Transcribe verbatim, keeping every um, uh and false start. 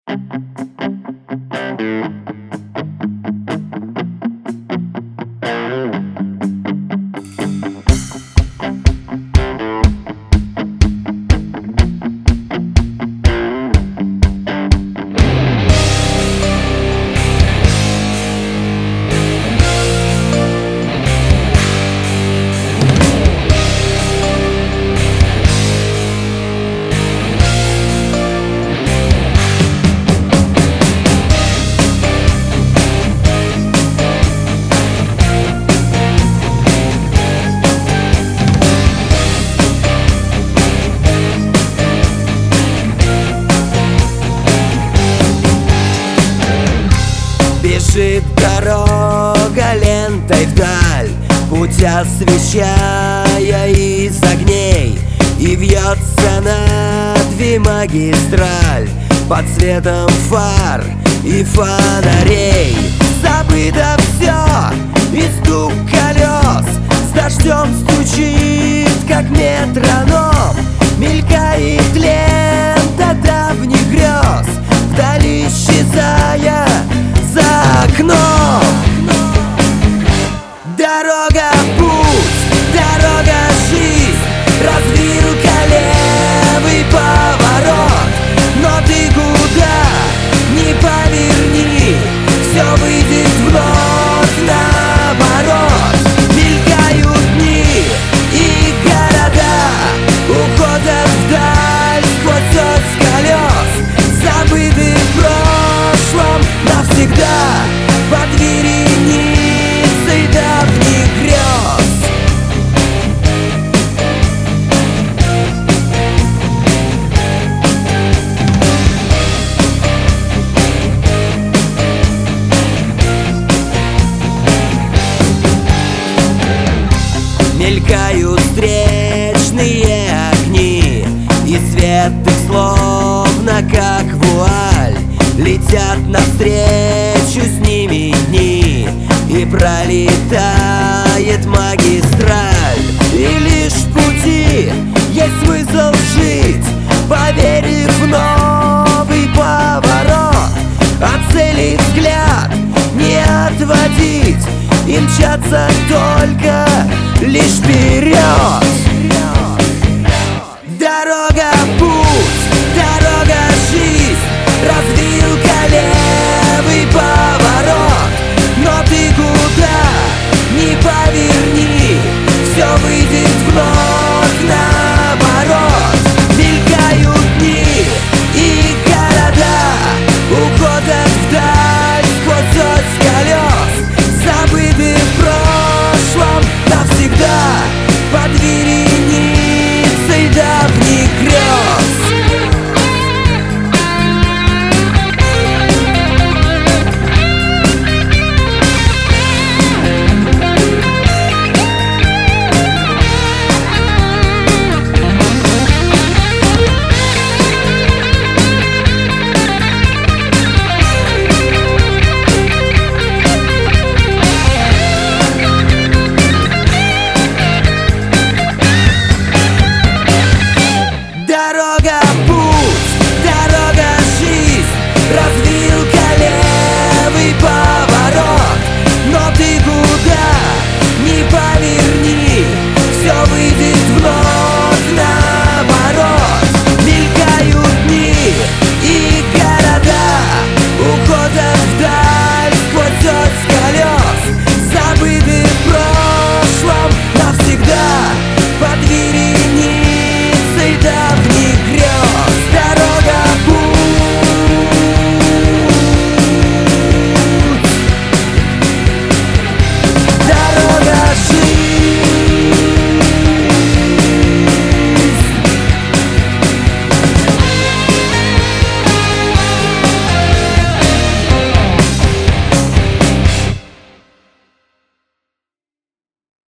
Бежит дорога лентой вдаль, путь освещая из огней, и вьется над магистраль под светом фар и фонарей. Забыто все, и стук колес с дождем стучит, как метроном. Мелькает лента давних грез, вдали исчезая за окном. Дорога — путь, дорога — жизнь, развилка — левый поворот. Но ты куда ни поверни, все выйдет вновь наоборот. Мелькают дни и города, уходят вдаль сквозь ось колес, забыты в прошлом навсегда под вереницей давних грез. Мелькают встречные огни, и свет их словно как вуаль. Летят навстречу с ними дни, и пролетает магистраль. И лишь в пути есть смысл жить, поверив в новый поворот. От цели взгляд не отводить, и мчаться только лишь вперед.